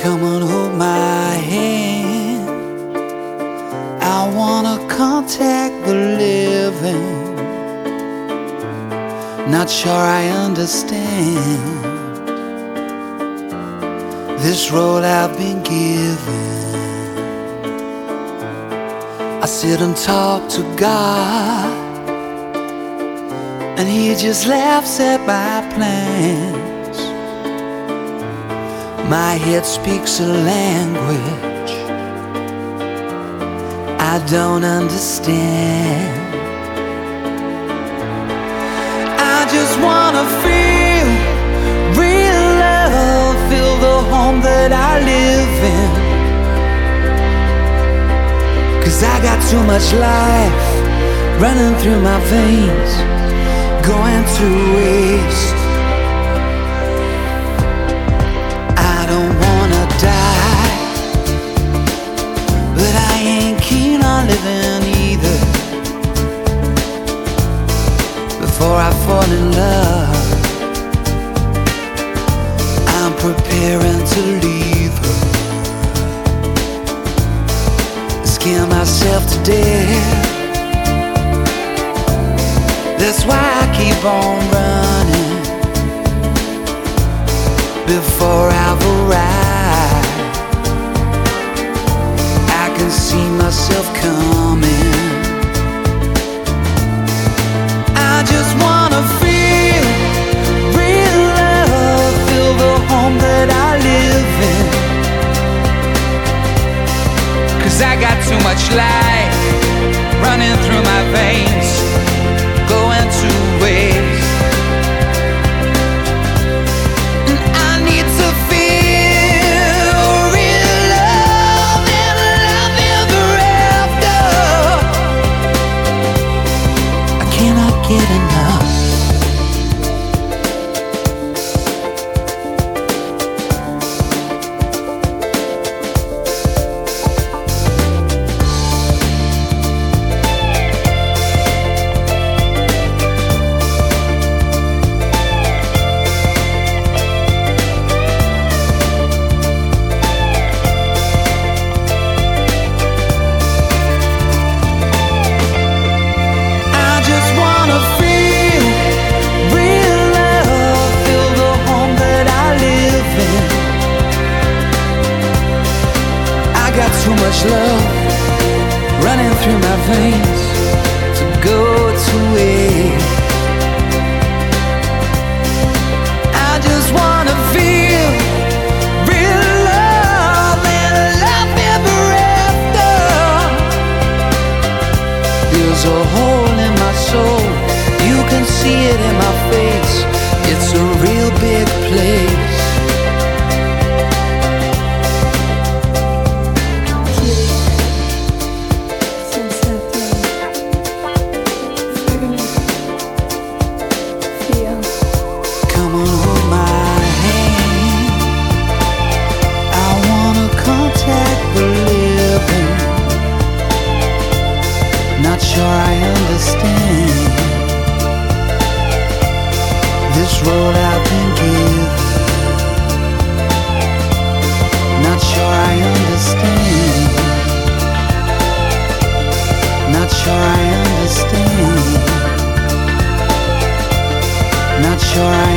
Come and hold my hand. I wanna contact the living. Not sure I understand this road I've been given. I sit and talk to God, and He just laughs at my plans. My head speaks a language I don't understand. I just wanna feel real love, feel the home that I live in. 'Cause I got too much life running through my veins, going to waste. I don't wanna die, but I ain't keen on living either. Before I fall in love, I'm preparing to leave her. Scare myself to death. That's why I keep on running before I've arrived. I can see myself coming. I just wanna feel real love, feel the home that I live in. 'Cause I got too much life running through my veins, going to waste. And I need to feel real love and love ever after. I cannot get enough. Too much love running through my veins to go to waste. I just wanna feel real love and love ever after. There's a hole in my soul, you can see it in my face. It's a real big place. Not sure I understand this road I've been given. Not sure I understand. Not sure I understand. Not sure I